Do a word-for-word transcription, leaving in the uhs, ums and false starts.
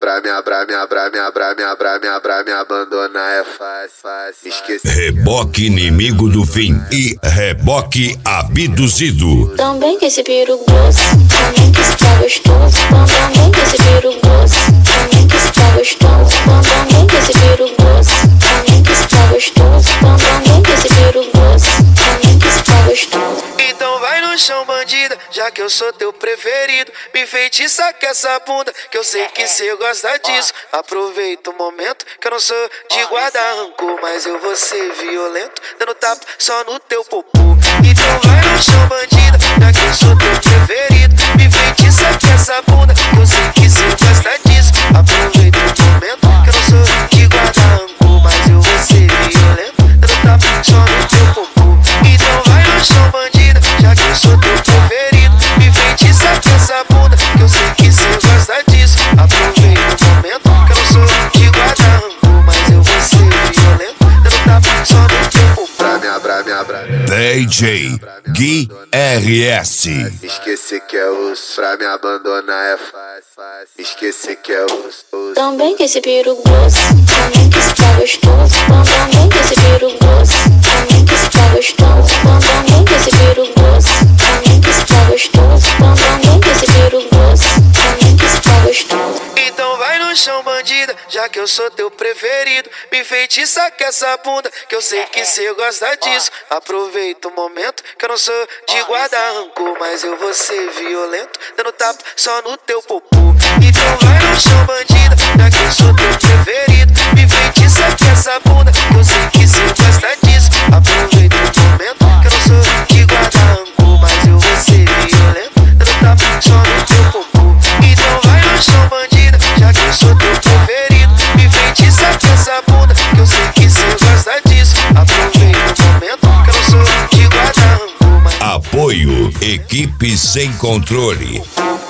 pra me abra, me abra, me abra, me abra, me abra, me abandonar é fácil, fácil. Esqueci. Reboque inimigo do fim e reboque abduzido. Também que esse peru grosso, também que esse tá gostoso. Também que esse peru grosso, também que esse tá gostoso. Também que esse peru grosso, também que esse tá gostoso. Também que esse peru grosso, também que esse tá gostoso. Então vai no chão, bandida, já que eu sou teu preferido. Me enfeitiça com essa bunda, que eu sei que cê gosta disso. Aproveita o momento, que eu não sou de guardar rancor, mas eu vou ser violento, dando tapa só no teu popô. Então vai no chão, bandida, já que eu sou teu preferido. Me enfeitiça com essa bunda, que eu sei que cê gosta disso. Aproveita o momento, que eu não sou de guardar rancor, mas eu vou ser violento, dando tapa só no teu popô. Então vai no chão, bandida, já que eu sou teu preferido. Me enfeitiça com essa bunda, que eu sei que cê gosta disso. Aproveita o momento, que eu não sou de guardar rancor, mas eu vou ser violento, dando tapa só no teu popô. Pra me abra, me abra. D J Gui R S. Esqueci que é osso, pra me abandonar é fácil, fácil. Esqueci que é osso, osso. Também que esse peru grosso, também que esse tá gostoso. Também que esse peru grosso, também que esse tá gostoso. Também que esse peru grosso, também que esse tá gostoso. Também que esse peru grosso, também que esse tá gostoso. Então vai no chão, bandida, já que eu sou teu preferido. Me enfeitiça com essa bunda, que eu sei que cê gosta disso. Aproveita o momento, que eu não sou de guardar rancor, mas eu vou ser violento, dando tapa só no teu popô. Então vai no chão, bandida, já que eu sou teu preferido. Me enfeitiça com essa bunda, que eu sei que cê gosta disso. Aproveita o momento, que eu não sou de guardar rancor, mas eu vou ser violento, dando tapa só no teu popô. Então vai no chão, bandida, já que eu sou teu preferido. Me enfeitiça com essa bunda, que eu sei que cê gosta disso. Aproveita o momento, que eu não sou de guardar rancor, mas... Apoio Equipe Sem Controle.